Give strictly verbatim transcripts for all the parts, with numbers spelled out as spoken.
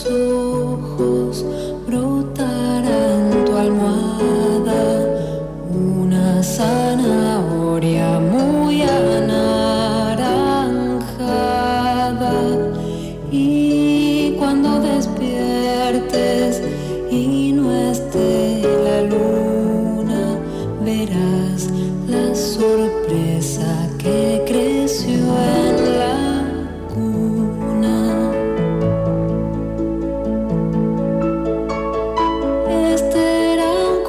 ojos brotará en tu almohada una zanahoria muy anaranjada. Y cuando despiertes y no esté la luna, verás la sorpresa que creció en la cuna. Este era un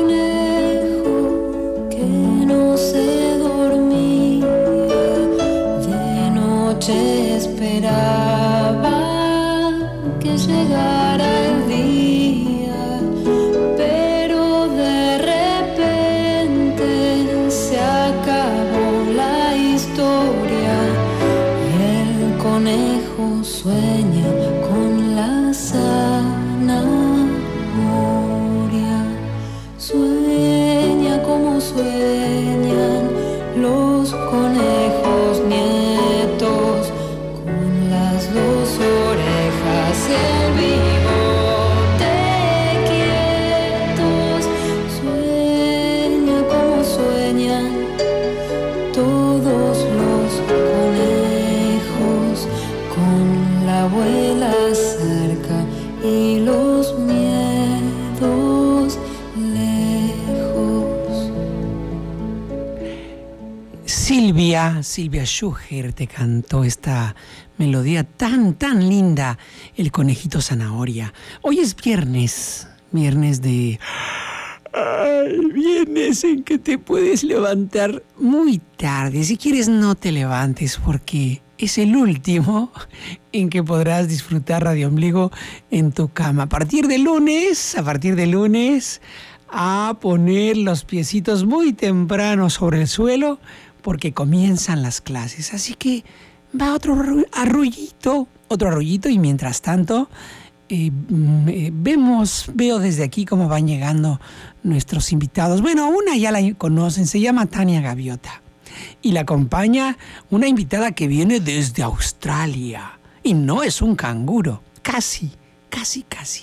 conejo que no se dormía, de noche esperaba que llegara el día, pero de repente se acabó la historia y el conejo sueña con la zanahoria. Sueña como sueñan los conejos nietos, con las dos orejas y el bigote quietos. Sueña como sueñan todos los conejos, con la abuela cerca y los miedos lejos. Silvia, Silvia Schuher te cantó esta melodía tan, tan linda, El conejito zanahoria. Hoy es viernes, viernes de... Ay, viernes en que te puedes levantar muy tarde. Si quieres, no te levantes porque es el último en que podrás disfrutar Radio Ombligo en tu cama. A partir de lunes, a partir de lunes, a poner los piecitos muy temprano sobre el suelo porque comienzan las clases. Así que va otro arrollito, otro arrollito y mientras tanto eh, eh, vemos, veo desde aquí cómo van llegando nuestros invitados. Bueno, una ya la conocen, se llama Tania Gaviota y la acompaña una invitada que viene desde Australia y no es un canguro, casi, casi, casi.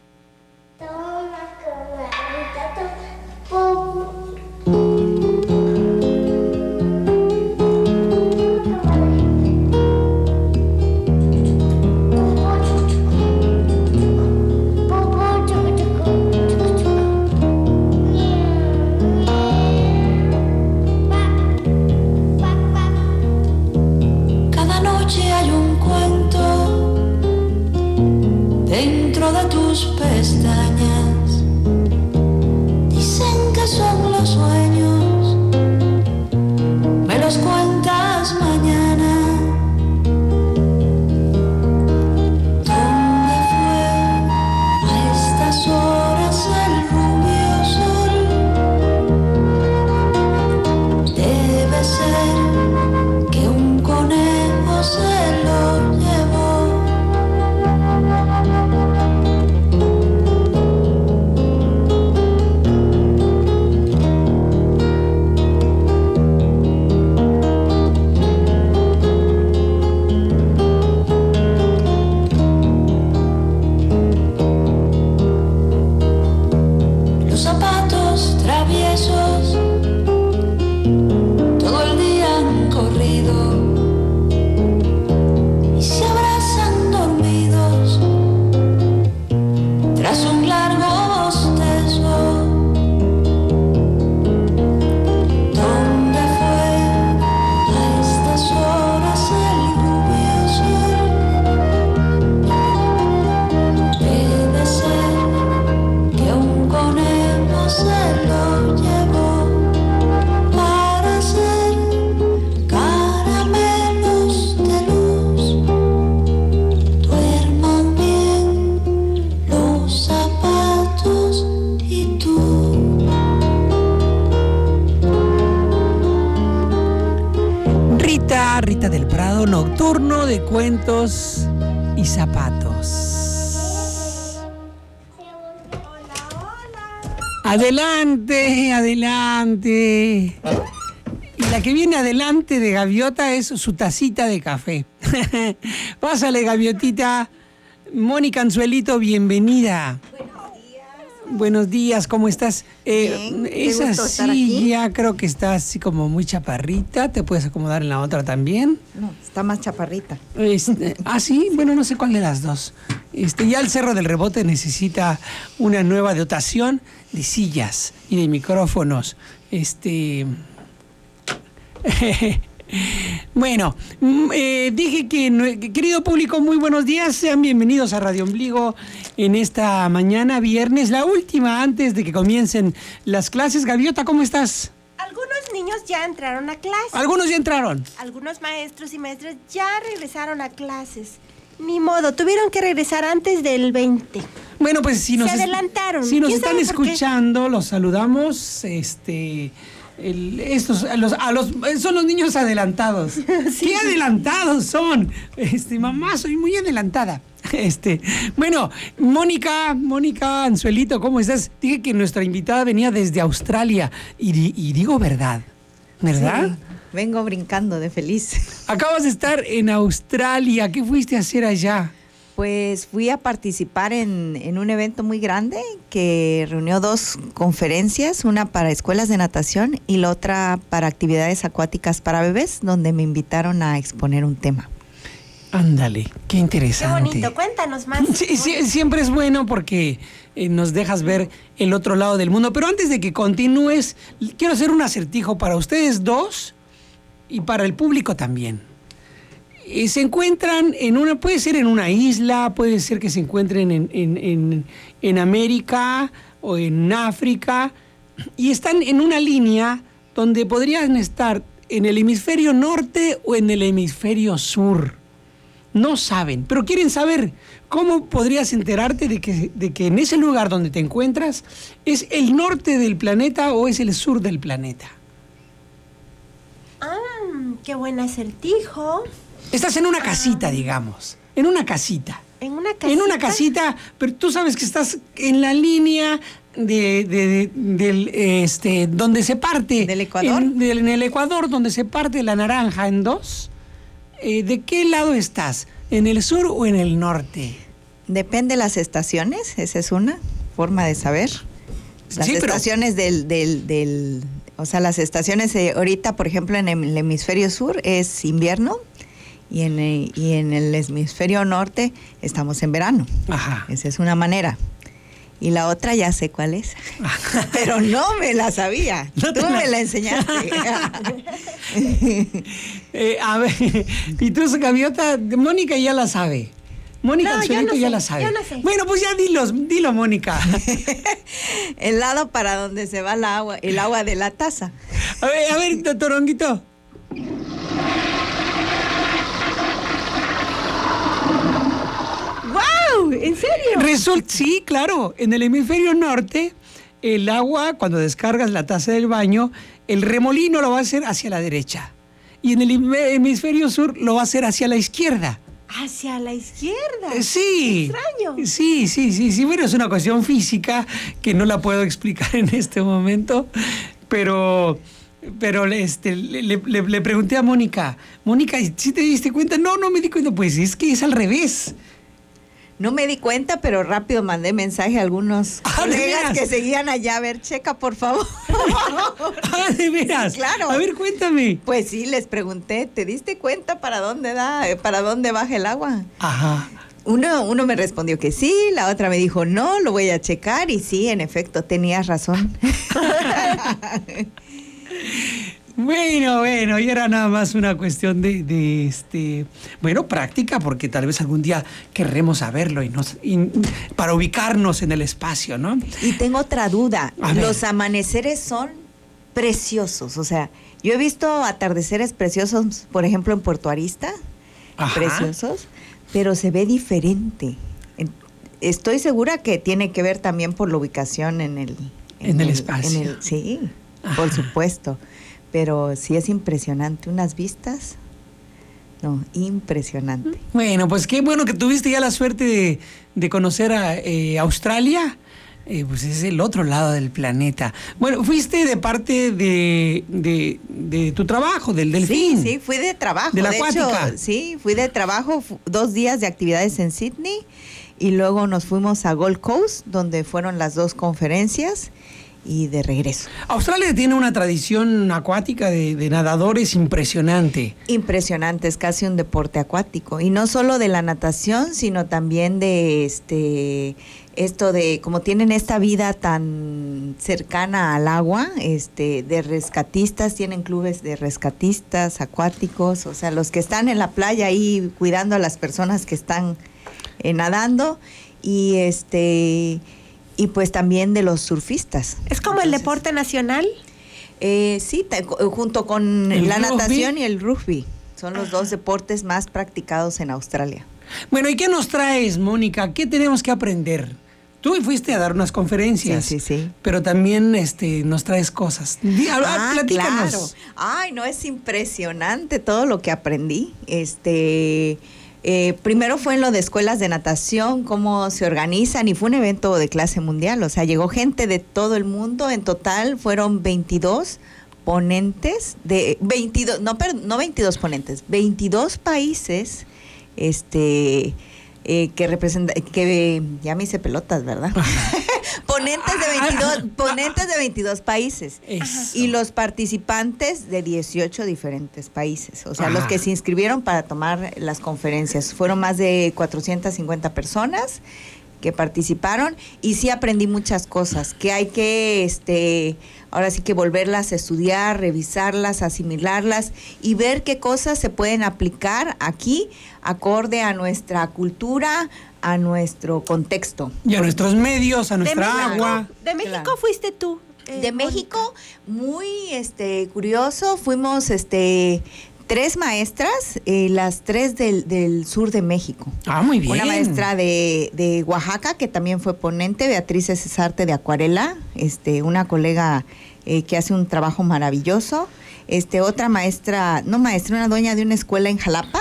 Dentro de tus pestañas dicen que son los sueños, me los cuentas mañana. ¿Dónde fue a estas horas el rubio sol? Debe ser que un conejo se lo llevó. Todo el día han corrido y se abrazan dormidos tras un largo bostezo. ¿Dónde fue a estas horas el rubio sol? Debe ser que un conejo se lo llevó. Rita del Prado, nocturno de cuentos y zapatos. Hola, hola. Adelante, adelante. Y la que viene adelante de Gaviota es su tacita de café. Pásale, Gaviotita. Mónica Anzuelito, bienvenida. Buenos días, ¿cómo estás? Eh, Bien, qué esa gusto estar aquí. silla creo que está así como muy chaparrita. ¿Te puedes acomodar en la otra también? No, está más chaparrita. Este, ah, sí, bueno, no sé cuál de las dos. Este, ya el Cerro del Rebote necesita una nueva dotación de sillas y de micrófonos. Este. Bueno, mm, eh, dije que, nue- que, querido público, muy buenos días, sean bienvenidos a Radio Ombligo en esta mañana, viernes, la última antes de que comiencen las clases. Gaviota, ¿cómo estás? Algunos niños ya entraron a clase. Algunos ya entraron. Algunos maestros y maestras ya regresaron a clases. Ni modo, tuvieron que regresar antes del veinte. Bueno, pues si Se nos, es- adelantaron. si nos ¿Quién están sabe por qué? escuchando, los saludamos. Este, el- estos, a los, a los, son los niños adelantados. ¿Qué adelantados son? Este, mamá, soy muy adelantada. Este, bueno, Mónica, Mónica Anzuelito, ¿cómo estás? Dije que nuestra invitada venía desde Australia y, di- y digo verdad, ¿verdad? Sí, vengo brincando de feliz. Acabas de estar en Australia. ¿Qué fuiste a hacer allá? Pues fui a participar en, en un evento muy grande que reunió dos conferencias, una para escuelas de natación y la otra para actividades acuáticas para bebés, donde me invitaron a exponer un tema. Ándale, qué Qué interesante. bonito, cuéntanos más. Sí, sí, siempre es bueno porque eh, nos dejas ver el otro lado del mundo. Pero antes de que continúes, quiero hacer un acertijo para ustedes dos y para el público también. Eh, se encuentran en una, puede ser en una isla, puede ser que se encuentren en, en, en, en América o en África, y están en una línea donde podrían estar en el hemisferio norte o en el hemisferio sur. No saben, pero quieren saber cómo podrías enterarte de que, de que en ese lugar donde te encuentras es el norte del planeta o es el sur del planeta. Ah, qué buen acertijo. Estás en una casita, digamos, en una casita. En una casita. En una casita, pero tú sabes que estás en la línea de, de- de- del este donde se parte ¿Del Ecuador? en, del- en el Ecuador, donde se parte la naranja en dos. Eh, ¿de qué lado estás? ¿En el sur o en el norte? Depende de las estaciones, esa es una forma de saber. Las Sí, pero- estaciones del, del, del, o sea, las estaciones eh, ahorita, por ejemplo, en el hemisferio sur es invierno y en, eh, y en el hemisferio norte estamos en verano. Ajá. Esa es una manera. Y la otra ya sé cuál es, pero no me la sabía. No te Tú la- me la enseñaste. Eh, a ver, y tú, Gaviota, Mónica ya la sabe. Mónica No, yo Anzuelito no ya sé, la sabe. yo no sé. Bueno, pues ya dilos, dilo, Mónica. El lado para donde se va el agua, el agua de la taza. A ver, a ver, Toronguito. ¡Wow! ¿En serio? Resulta, sí, claro, en el hemisferio norte, el agua, cuando descargas la taza del baño, el remolino lo va a hacer hacia la derecha. Y en el hemi- hemisferio sur lo va a hacer hacia la izquierda. Hacia la izquierda. Eh, Sí. Extraño. Sí, sí, sí, sí. Bueno, es una cuestión física que no la puedo explicar en este momento, pero, pero este, le, le- le- le pregunté a Mónica, Mónica, ¿sí te diste cuenta? No, no me di cuenta. Pues es que es al revés. No me di cuenta, pero rápido mandé mensaje a algunos Ah, ¿de colegas veras? que seguían allá. A ver, checa, por favor. Ah, de veras. Sí, claro. A ver, cuéntame. Pues sí, les pregunté, ¿te diste cuenta para dónde da, eh, para dónde baja el agua? Ajá. Uno, uno me respondió que sí, la otra me dijo, no, lo voy a checar. Y sí, en efecto, tenías razón. Bueno, bueno, y era nada más una cuestión de, de, este, bueno, práctica, porque tal vez algún día querremos saberlo y nos, y- para ubicarnos en el espacio, ¿no? Y tengo otra duda. A ver. Los amaneceres son preciosos. O sea, yo he visto atardeceres preciosos, por ejemplo, en Puerto Arista, Ajá. preciosos, pero se ve diferente. En- Estoy segura que tiene que ver también por la ubicación en el... En el espacio. en el- sí, Ajá. por supuesto. Pero sí es impresionante. Unas vistas, no, impresionante. Bueno, pues qué bueno que tuviste ya la suerte de, de conocer a eh, Australia. Eh, pues es el otro lado del planeta. Bueno, fuiste de parte de, de, de tu trabajo, del delfín. Sí, sí, fui de trabajo. De la de acuática. hecho, sí, fui de trabajo, fu- dos días de actividades en Sydney y luego nos fuimos a Gold Coast, donde fueron las dos conferencias, y de regreso. Australia tiene una tradición acuática de, de nadadores impresionante. Impresionante, es casi un deporte acuático. Y no solo de la natación, sino también de este esto de, como tienen esta vida tan cercana al agua, este, de rescatistas, tienen clubes de rescatistas acuáticos, o sea, los que están en la playa ahí cuidando a las personas que están eh, nadando, y este y pues también de los surfistas. ¿Es como Entonces, el deporte nacional? Eh, sí, te, junto con ¿El la rugby? natación y el rugby. Son los dos deportes más practicados en Australia. Bueno, ¿y qué nos traes, Mónica? ¿Qué tenemos que aprender? Tú fuiste a dar unas conferencias, sí, sí, sí. pero también este, nos traes cosas. Di, ah, platícanos. Claro. Ay, no, es impresionante todo lo que aprendí. Este... Eh, primero fue en lo de escuelas de natación, cómo se organizan, y fue un evento de clase mundial, o sea, llegó gente de todo el mundo. En total fueron veintidós ponentes de veintidós, no, perdón, no veintidós ponentes, veintidós países, este, eh, que representan, que ya me hice pelotas, ¿verdad? ponentes de veintidós, ponentes de veintidós países. Eso. Y los participantes de dieciocho diferentes países, o sea, Ajá. los que se inscribieron para tomar las conferencias. Fueron más de cuatrocientas cincuenta personas que participaron, y sí aprendí muchas cosas que hay que, este, ahora sí que volverlas a estudiar, revisarlas, asimilarlas y ver qué cosas se pueden aplicar aquí acorde a nuestra cultura, a nuestro contexto. Y a nuestros medios, a nuestra de México, agua. ¿De México Claro. fuiste tú? eh, De Mónica? México, muy este curioso, fuimos este tres maestras, eh, las tres del, del sur de México. Ah, muy bien. Una maestra de, de Oaxaca, que también fue ponente, Beatriz Cesarte de Acuarela, este, una colega eh, que hace un trabajo maravilloso. Este, otra maestra, no maestra, una dueña de una escuela en Jalapa,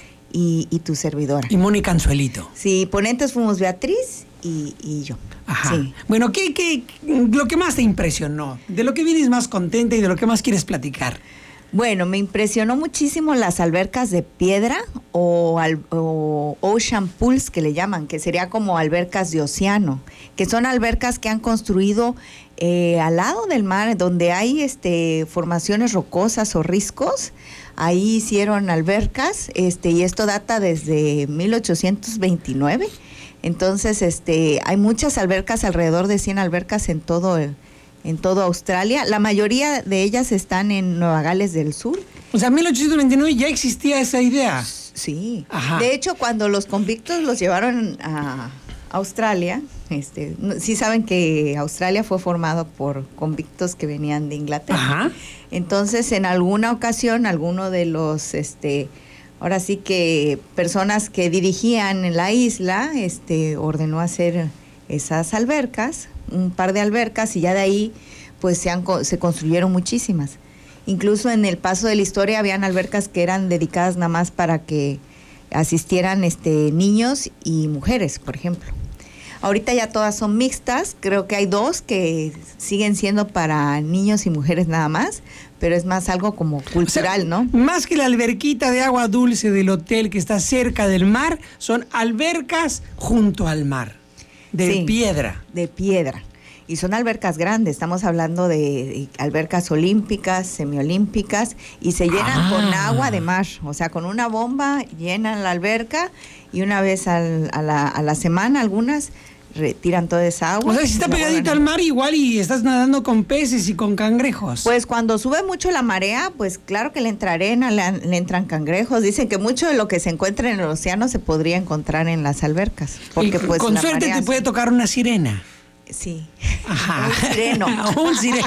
y, y tu servidora. Y Mónica Anzuelito. Sí, ponentes fuimos Beatriz y, y yo. Ajá. Sí. Bueno, ¿qué, qué, lo que más te impresionó? ¿De lo que vienes más contenta y de lo que más quieres platicar? Bueno, me impresionó muchísimo las albercas de piedra o, al, o ocean pools, que le llaman, que sería como albercas de océano, que son albercas que han construido eh, al lado del mar, donde hay este formaciones rocosas o riscos. Ahí hicieron albercas, este, y esto data desde mil ochocientos veintinueve. Entonces, este, hay muchas albercas, alrededor de cien albercas en todo el en toda Australia. La mayoría de ellas están en Nueva Gales del Sur. O sea, en mil ochocientos veintinueve ya existía esa idea. Sí. Ajá. De hecho, cuando los convictos los llevaron a Australia, este, no- sí saben que Australia fue formado por convictos que venían de Inglaterra. Ajá. Entonces, en alguna ocasión, alguno de los, este, ahora sí que personas que dirigían en la isla, este, ordenó hacer esas albercas, un par de albercas, y ya de ahí pues se, han, co- se construyeron muchísimas. Incluso en el paso de la historia habían albercas que eran dedicadas nada más para que asistieran este, niños y mujeres, por ejemplo. Ahorita ya todas son mixtas, creo que hay dos que siguen siendo para niños y mujeres nada más, pero es más algo como cultural, O sea, ¿no? Más que la alberquita de agua dulce del hotel que está cerca del mar, son albercas junto al mar, de Sí. piedra. De piedra. Y son albercas grandes, estamos hablando de, de albercas olímpicas, semiolímpicas, y se llenan Ah. con agua de mar. O sea, con una bomba llenan la alberca, y una vez al- a, la, a la semana algunas retiran toda esa agua. O sea, si está y la pegadito al vuelven- mar, igual y estás nadando con peces y con cangrejos. Pues cuando sube mucho la marea, pues claro que le entra arena, le, le entran cangrejos. Dicen que mucho de lo que se encuentra en el océano se podría encontrar en las albercas. Porque Y pues con la suerte marea te puede sí- tocar una sirena. Sí. Ajá. Un sireno. Un sireno.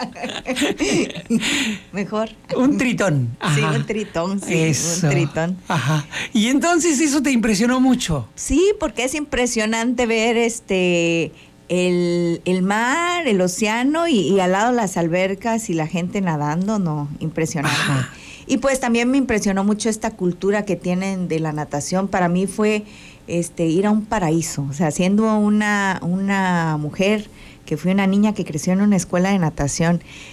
Mejor. Un tritón. Sí, Ajá. un tritón, sí, Eso. un tritón. Ajá. Y entonces eso te impresionó mucho. Sí, porque es impresionante ver este el, el mar, el océano y, y al lado las albercas y la gente nadando, no, impresionante. Ajá. Y pues también me impresionó mucho esta cultura que tienen de la natación. Para mí fue este ir a un paraíso, o sea, siendo una, una mujer que fui una niña que creció en una escuela de natación.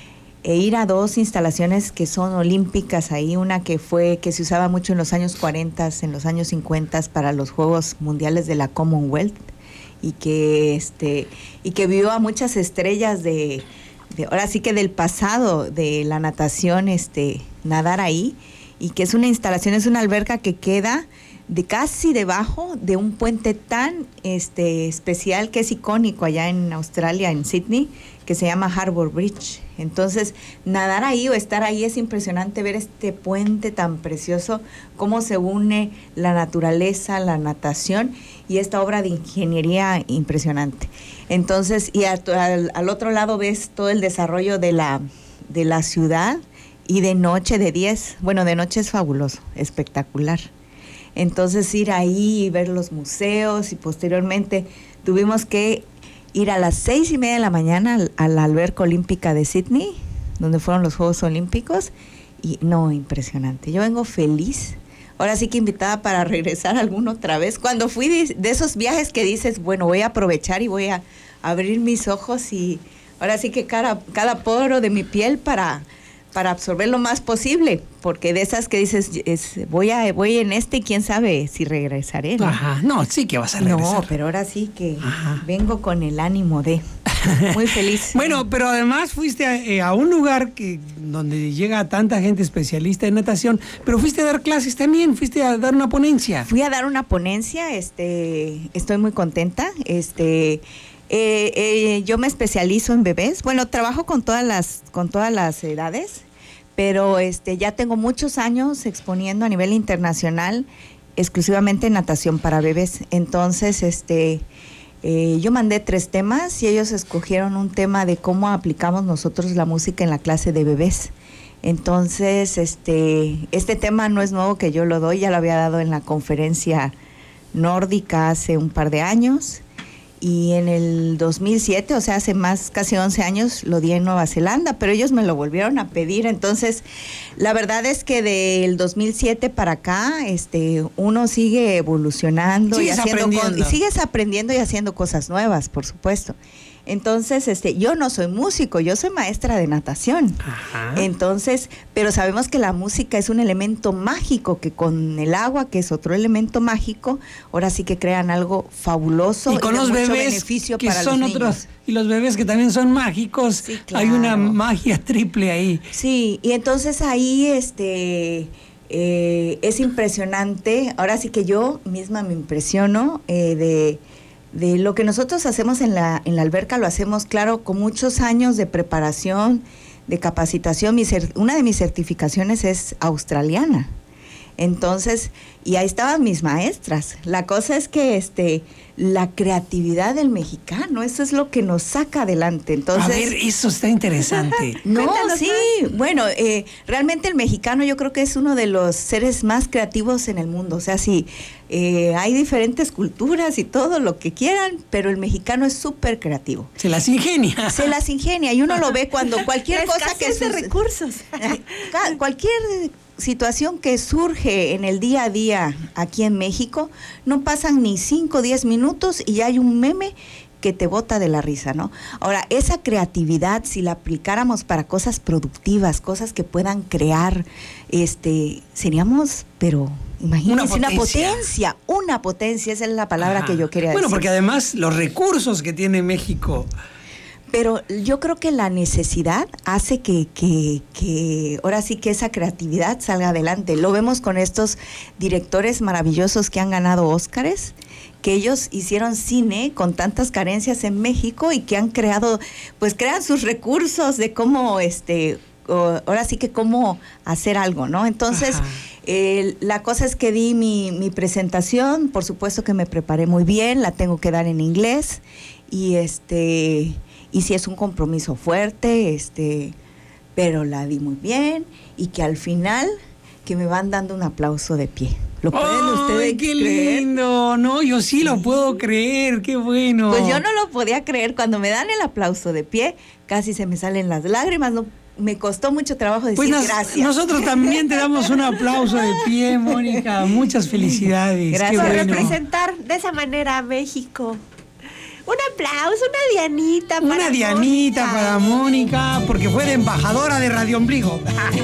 e ir a dos instalaciones que son olímpicas ahí, una que fue, que se usaba mucho en los años cuarenta, en los años cincuenta para los Juegos Mundiales de la Commonwealth, y que este, y que vio a muchas estrellas de, de ahora sí que del pasado de la natación, este, nadar ahí, y que es una instalación, es una alberca que queda de casi debajo de un puente tan este especial que es icónico allá en Australia, en Sydney, que se llama Harbour Bridge. Entonces, nadar ahí o estar ahí es impresionante, ver este puente tan precioso, cómo se une la naturaleza, la natación y esta obra de ingeniería impresionante. Entonces, y a, al, al otro lado ves todo el desarrollo de la, de la ciudad, y de noche, de diez, bueno, de noche es fabuloso, espectacular. Entonces, ir ahí y ver los museos, y posteriormente tuvimos que ir a las seis y media de la mañana a la alberca olímpica de Sydney, donde fueron los Juegos Olímpicos, y no, impresionante. Yo vengo feliz, ahora sí que invitada para regresar alguna otra vez. Cuando fui de, de esos viajes que dices, bueno, voy a aprovechar y voy a abrir mis ojos, y ahora sí que cada, cada poro de mi piel para... para absorber lo más posible, porque de esas que dices, es, voy a voy en este y quién sabe si regresaré, ¿no? Ajá, no, sí que vas a regresar. No, pero ahora sí que Ajá. vengo con el ánimo de, muy feliz. Bueno, pero además fuiste a, eh, a un lugar que donde llega tanta gente especialista en natación, pero fuiste a dar clases también, fuiste a dar una ponencia. Fui a dar una ponencia, este, estoy muy contenta, este... Eh, eh, yo me especializo en bebés. Bueno, trabajo con todas las con todas las edades, pero este ya tengo muchos años exponiendo a nivel internacional exclusivamente natación para bebés. Entonces, este eh, yo mandé tres temas y ellos escogieron un tema de cómo aplicamos nosotros la música en la clase de bebés. Entonces, este este tema no es nuevo que yo lo doy, ya lo había dado en la conferencia nórdica hace un par de años. Y en el dos mil siete, o sea, hace más, casi once años, lo di en Nueva Zelanda, pero ellos me lo volvieron a pedir. Entonces, la verdad es que del dos mil siete para acá, este, uno sigue evolucionando y haciendo aprendiendo. Co- y sigues aprendiendo y haciendo cosas nuevas, por supuesto. Entonces, este, yo no soy músico, yo soy maestra de natación. Ajá. Entonces, pero sabemos que la música es un elemento mágico, que con el agua, que es otro elemento mágico, ahora sí que crean algo fabuloso y con y los de mucho bebés beneficio que para son los otros niños. Y los bebés que también son mágicos. Sí, claro. Hay una magia triple ahí. Sí, y entonces ahí este eh, es impresionante. Ahora sí que yo misma me impresiono eh, de de lo que nosotros hacemos en la en la alberca. Lo hacemos, claro, con muchos años de preparación, de capacitación. Mi cer- una de mis certificaciones es australiana. Entonces, y ahí estaban mis maestras. La cosa es que este la creatividad del mexicano, eso es lo que nos saca adelante. Entonces, a ver, eso está interesante. no, Cuéntanos sí, más. bueno, eh, realmente el mexicano yo creo que es uno de los seres más creativos en el mundo. O sea, sí, eh, hay diferentes culturas y todo lo que quieran, pero el mexicano es súper creativo. Se las ingenia. Se las ingenia y uno lo ve cuando cualquier La cosa que escasez de suce- recursos. Ca- cualquier situación que surge en el día a día aquí en México, no pasan ni cinco o diez minutos y ya hay un meme que te bota de la risa, ¿no? Ahora, esa creatividad, si la aplicáramos para cosas productivas, cosas que puedan crear, este, seríamos, pero imagínense, Una una potencia. potencia, una potencia, esa es la palabra Ajá. que yo quería Bueno, decir. porque además los recursos que tiene México. Pero yo creo que la necesidad hace que, que, que ahora sí que esa creatividad salga adelante. Lo vemos con estos directores maravillosos que han ganado Óscares, que ellos hicieron cine con tantas carencias en México y que han creado, pues crean sus recursos de cómo, este, o, ahora sí que cómo hacer algo, ¿no? Entonces, eh, la cosa es que di mi, mi presentación, por supuesto que me preparé muy bien, la tengo que dar en inglés y este... y sí es un compromiso fuerte, este, pero la di muy bien y que al final que me van dando un aplauso de pie. ¿Lo pueden ¡Ay, ustedes qué creer? lindo! No, yo sí, lo puedo creer, qué bueno. Pues yo no lo podía creer. Cuando me dan el aplauso de pie, casi se me salen las lágrimas. No, me costó mucho trabajo decir Pues nos- gracias. nosotros también te damos un aplauso de pie, Mónica. Muchas felicidades. Gracias. Qué Por bueno. representar de esa manera a México. Un aplauso, una Dianita para Una Dianita Mónica. para Mónica, porque fue de embajadora de Radio Ombligo.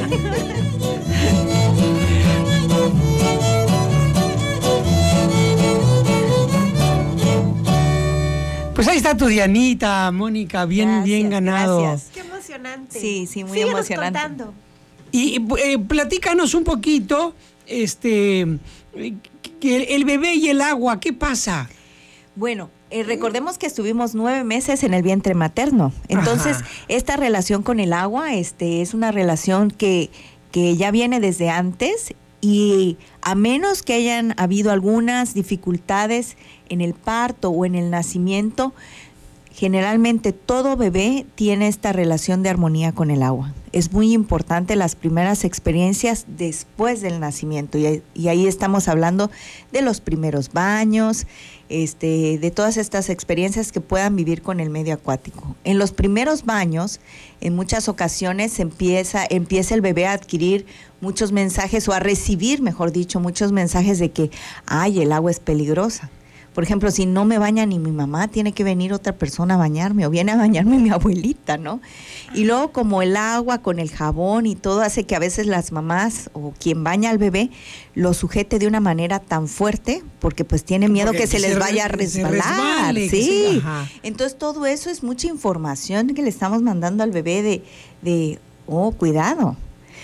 Pues ahí está tu Dianita, Mónica, bien, Gracias, bien ganado. gracias. Qué emocionante. Sí, sí, muy Síguenos emocionante. contando. Y eh, platícanos un poquito, este, que el, el bebé y el agua, ¿qué pasa? Bueno, eh, recordemos que estuvimos nueve meses en el vientre materno. Entonces, Ajá. esta relación con el agua este, es una relación que, que ya viene desde antes, y a menos que hayan habido algunas dificultades en el parto o en el nacimiento, generalmente todo bebé tiene esta relación de armonía con el agua. Es muy importante las primeras experiencias después del nacimiento, y, y ahí estamos hablando de los primeros baños, este, de todas estas experiencias que puedan vivir con el medio acuático. En los primeros baños, en muchas ocasiones empieza, empieza el bebé a adquirir muchos mensajes, o a recibir, mejor dicho, muchos mensajes de que, ay, el agua es peligrosa. Por ejemplo, si no me baña ni mi mamá, tiene que venir otra persona a bañarme, o viene a bañarme mi abuelita, ¿no? Y luego, como el agua con el jabón y todo hace que a veces las mamás o quien baña al bebé lo sujete de una manera tan fuerte, porque pues tiene miedo Porque que se se les re- vaya a que se resbalar. resbale, que Sí. se- ajá. Entonces todo eso es mucha información que le estamos mandando al bebé de, de oh, cuidado.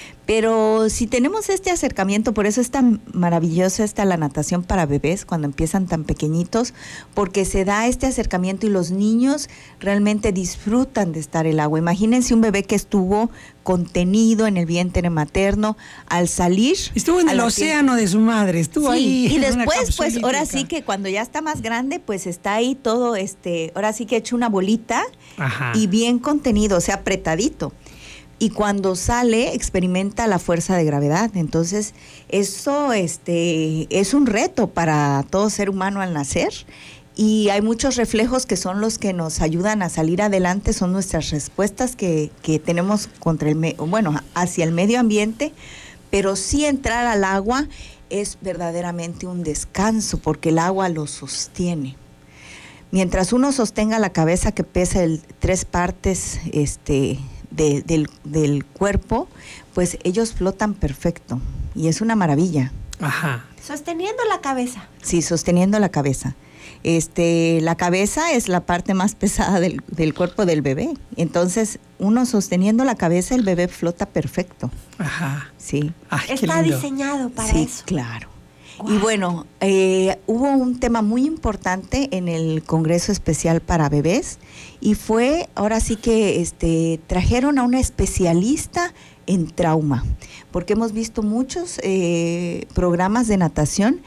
Pero si tenemos este acercamiento, por eso es tan maravilloso esta la natación para bebés cuando empiezan tan pequeñitos, porque se da este acercamiento y los niños realmente disfrutan de estar en el agua. Imagínense un bebé que estuvo contenido en el vientre materno, al salir... Estuvo en a el la océano de su madre, estuvo Sí, ahí. y en una después, pues, capsulita ahora acá. sí que cuando ya está más grande, pues está ahí todo, este, ahora sí que hecho una bolita Ajá. y bien contenido, o sea, apretadito. Y cuando sale, experimenta la fuerza de gravedad. Entonces, eso este, es un reto para todo ser humano al nacer. Y hay muchos reflejos que son los que nos ayudan a salir adelante, son nuestras respuestas que, que tenemos contra el me- bueno, hacia el medio ambiente. Pero sí entrar al agua es verdaderamente un descanso, porque el agua lo sostiene. Mientras uno sostenga la cabeza, que pesa el, tres partes este, de, del, del cuerpo, pues ellos flotan perfecto. Y es una maravilla. Ajá. Sosteniendo la cabeza. Sí, sosteniendo la cabeza. Este, la cabeza es la parte más pesada del, del cuerpo del bebé. Entonces, uno sosteniendo la cabeza, el bebé flota perfecto. Ajá. Sí. Ay, qué Está lindo. diseñado para Sí, eso. claro. Guau. Y bueno, eh, hubo un tema muy importante en el Congreso Especial para Bebés, y fue, ahora sí que este, trajeron a una especialista en trauma, porque hemos visto muchos eh, programas de natación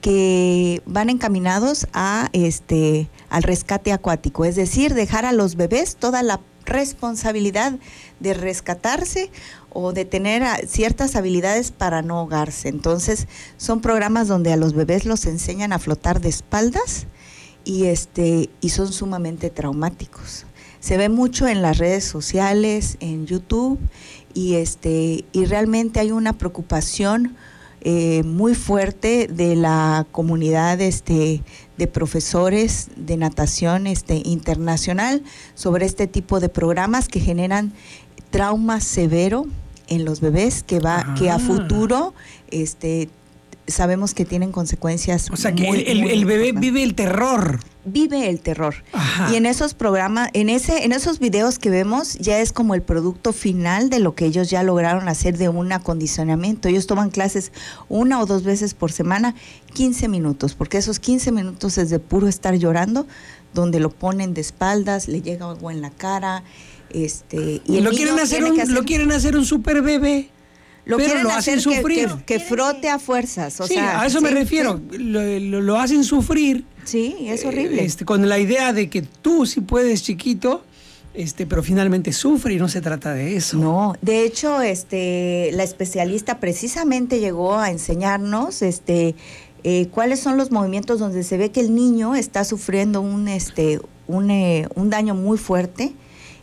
que van encaminados a este al rescate acuático, es decir, dejar a los bebés toda la responsabilidad de rescatarse o de tener a, ciertas habilidades para no ahogarse. Entonces, son programas donde a los bebés los enseñan a flotar de espaldas y este y son sumamente traumáticos. Se ve mucho en las redes sociales, en YouTube, y este y realmente hay una preocupación eh, muy fuerte de la comunidad este de profesores de natación este internacional sobre este tipo de programas que generan trauma severo en los bebés, que va Ah. que a futuro este sabemos que tienen consecuencias. O sea que muy, el, el- muy el bebé importantes. vive el terror. Vive el terror. Ajá. Y en esos programas, en ese, en esos videos que vemos, ya es como el producto final de lo que ellos ya lograron hacer de un acondicionamiento. Ellos toman clases una o dos veces por semana, quince minutos, porque esos quince minutos es de puro estar llorando, donde lo ponen de espaldas, le llega agua en la cara, este, y el lo niño quieren hacer tiene un, que hacer- lo quieren hacer un super bebé. lo pero quieren lo hacer hacen que- sufrir. que, que frote a fuerzas. O sí, sea, a eso me sí, refiero. Lo, lo- lo hacen sufrir. Sí, es horrible. eh, este, con la idea de que tú sí puedes, chiquito, este, pero finalmente sufre y no se trata de eso. No, de hecho, este, la especialista precisamente llegó a enseñarnos, este, eh, cuáles son los movimientos donde se ve que el niño está sufriendo un, este, un, eh, un daño muy fuerte,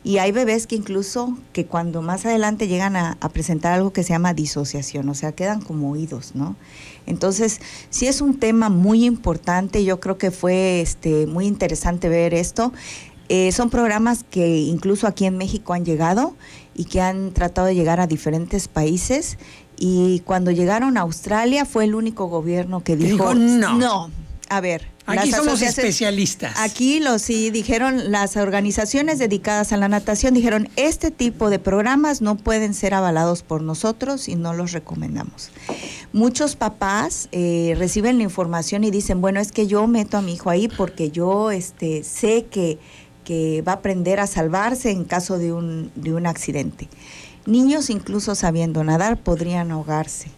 Y hay bebés que incluso que cuando más adelante llegan a, a presentar algo que se llama disociación, o sea, quedan como oídos, ¿no? Entonces, sí es un tema muy importante, yo creo que fue este, muy interesante ver esto. Eh, son programas que incluso aquí en México han llegado y que han tratado de llegar a diferentes países, y cuando llegaron a Australia fue el único gobierno que dijo, dijo no. no, a ver. Aquí las somos especialistas. Aquí lo sí dijeron, las organizaciones dedicadas a la natación dijeron, este tipo de programas no pueden ser avalados por nosotros y no los recomendamos. Muchos papás eh, reciben la información y dicen, bueno, es que yo meto a mi hijo ahí porque yo este, sé que, que va a aprender a salvarse en caso de un, de un accidente. Niños incluso sabiendo nadar podrían ahogarse,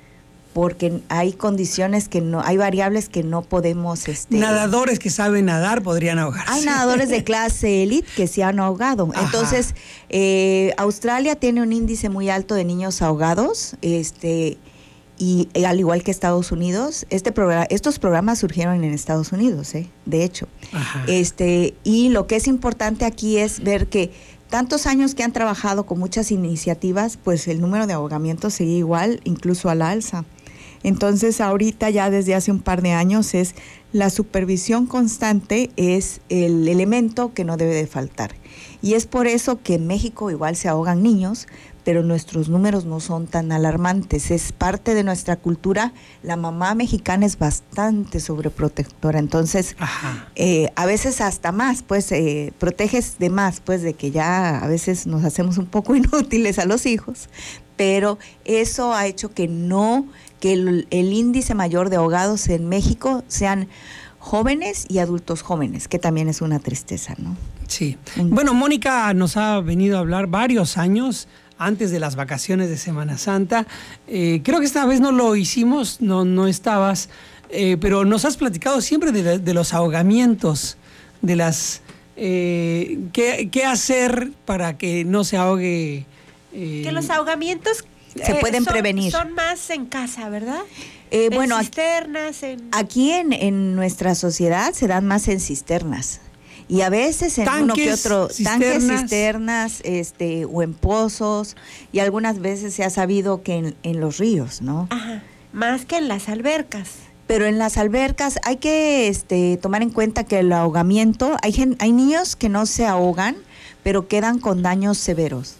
porque hay condiciones que no, hay variables que no podemos... Este, nadadores que saben nadar podrían ahogarse. Hay nadadores de clase elite que se han ahogado. Ajá. Entonces, eh, Australia tiene un índice muy alto de niños ahogados, este, y eh, al igual que Estados Unidos, este programa, estos programas surgieron en Estados Unidos, eh, de hecho. Ajá. Este, y lo que es importante aquí es ver que tantos años que han trabajado con muchas iniciativas, pues el número de ahogamientos sigue igual, incluso al alza. Entonces, ahorita ya desde hace un par de años es la supervisión constante, es el elemento que no debe de faltar. Y es por eso que en México igual se ahogan niños, pero nuestros números no son tan alarmantes. Es parte de nuestra cultura. La mamá mexicana es bastante sobreprotectora, entonces eh, a veces hasta más, pues eh, proteges de más, pues de que ya a veces nos hacemos un poco inútiles a los hijos, pero eso ha hecho que no, que el, el índice mayor de ahogados en México sean jóvenes y adultos jóvenes, que también es una tristeza, ¿no? Sí. Bueno, Mónica nos ha venido a hablar varios años antes de las vacaciones de Semana Santa. Eh, creo que esta vez no lo hicimos, no, no estabas, eh, pero nos has platicado siempre de, de los ahogamientos, de las... Eh, ¿qué, ¿Qué hacer para que no se ahogue? Eh, que los ahogamientos se pueden eh, son, prevenir. Son más en casa, ¿verdad? Eh, en bueno, cisternas. En... Aquí en, en nuestra sociedad se dan más en cisternas. Y a veces en tanques, uno que otro, cisternas. tanques, cisternas, este, o en pozos, y algunas veces se ha sabido que en, en los ríos, ¿no? Ajá, más que en las albercas. Pero en las albercas hay que este, tomar en cuenta que el ahogamiento, hay, gen, hay niños que no se ahogan, pero quedan con daños severos.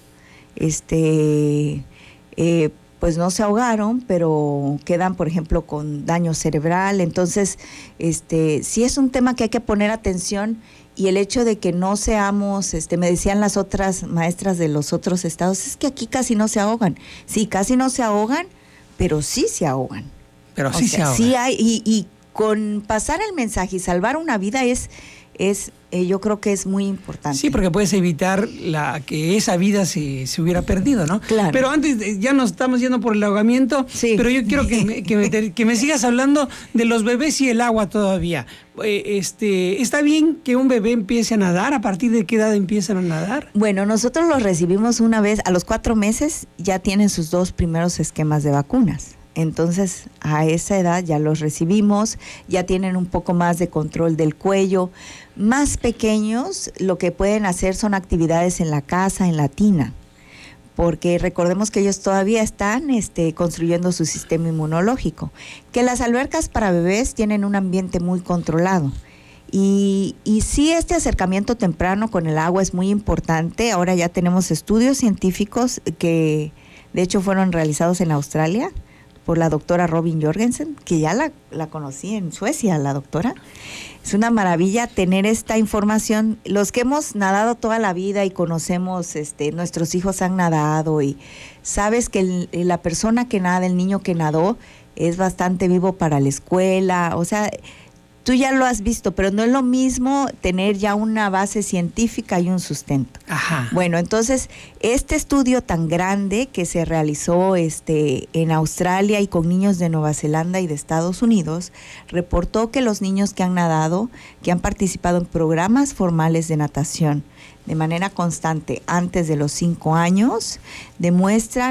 Este, eh, pues no se ahogaron, pero quedan, por ejemplo, con daño cerebral. Entonces, este, sí es un tema que hay que poner atención. Y el hecho de que no seamos, este, me decían las otras maestras de los otros estados, es que aquí casi no se ahogan. Sí, casi no se ahogan, pero sí se ahogan. Pero sí o sea, se ahogan. Sí hay, y, y con pasar el mensaje y salvar una vida es, es eh, yo creo que es muy importante. Sí, porque puedes evitar la que esa vida se, se hubiera perdido, ¿no? Claro. Pero antes, ya nos estamos yendo por el ahogamiento, sí. Pero yo quiero que me, que, me, que me sigas hablando de los bebés y el agua todavía. Eh, este, ¿está bien que un bebé empiece a nadar? ¿A partir de qué edad empiezan a nadar? Bueno, nosotros los recibimos una vez, a los cuatro meses ya tienen sus dos primeros esquemas de vacunas. Entonces, a esa edad ya los recibimos, ya tienen un poco más de control del cuello. Más pequeños, lo que pueden hacer son actividades en la casa, en la tina, porque recordemos que ellos todavía están este, construyendo su sistema inmunológico. Que las albercas para bebés tienen un ambiente muy controlado. Y, y sí, este acercamiento temprano con el agua es muy importante. Ahora ya tenemos estudios científicos que, de hecho, fueron realizados en Australia por la doctora Robin Jorgensen, que ya la, la conocí en Suecia, la doctora. Es una maravilla tener esta información. Los que hemos nadado toda la vida y conocemos, este, nuestros hijos han nadado y sabes que el, la persona que nada, el niño que nadó, es bastante vivo para la escuela. O sea, tú ya lo has visto, pero no es lo mismo tener ya una base científica y un sustento. Ajá. Bueno, entonces, este estudio tan grande que se realizó este, en Australia y con niños de Nueva Zelanda y de Estados Unidos, reportó que los niños que han nadado, que han participado en programas formales de natación de manera constante antes de los cinco años, demuestran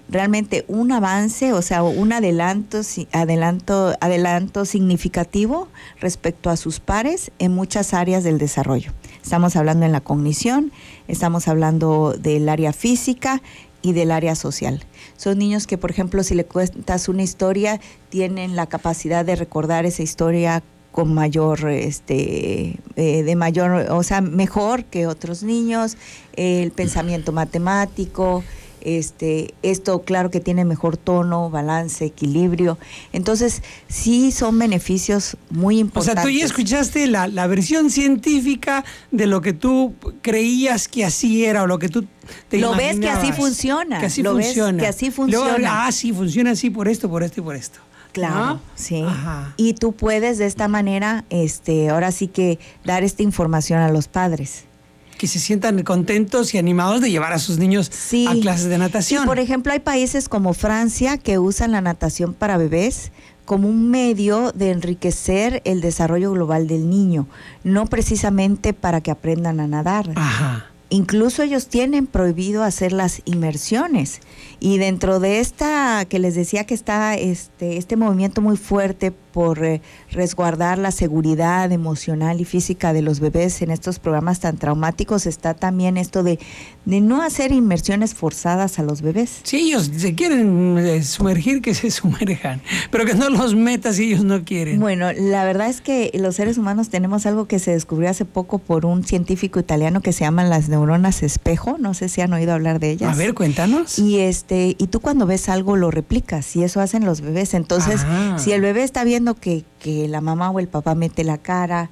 realmente un avance, o sea, un adelanto, adelanto, adelanto significativo respecto a sus pares en muchas áreas del desarrollo. Estamos hablando en la cognición, estamos hablando del área física y del área social. Son niños que, por ejemplo, si le cuentas una historia, tienen la capacidad de recordar esa historia con mayor, este, eh, de mayor, o sea, mejor que otros niños, eh, el pensamiento matemático, este, esto claro que tiene mejor tono, balance, equilibrio. Entonces, sí son beneficios muy importantes. O sea, tú ya escuchaste la, la versión científica de lo que tú creías que así era o lo que tú te lo imaginabas. ves que así funciona. Que así lo funciona. Ves que así funciona. Luego, ah, sí, funciona así por esto, por esto y por esto. Claro, ¿no? sí. Ajá. Y tú puedes de esta manera, este, ahora sí que dar esta información a los padres. Que se sientan contentos y animados de llevar a sus niños sí. a clases de natación. Y por ejemplo, hay países como Francia que usan la natación para bebés como un medio de enriquecer el desarrollo global del niño, no precisamente para que aprendan a nadar. Ajá. Incluso ellos tienen prohibido hacer las inmersiones. Y dentro de esta, que les decía que está este, este movimiento muy fuerte por eh, resguardar la seguridad emocional y física de los bebés en estos programas tan traumáticos, está también esto de, de no hacer inmersiones forzadas a los bebés. Si ellos se quieren eh, sumergir, que se sumerjan, pero que no los metas si ellos no quieren. Bueno, la verdad es que los seres humanos tenemos algo que se descubrió hace poco por un científico italiano que se llaman las neuronas espejo, no sé si han oído hablar de ellas. A ver, cuéntanos. Y este y tú cuando ves algo lo replicas, y eso hacen los bebés. Entonces, ah. si el bebé está viendo que, que la mamá o el papá mete la cara,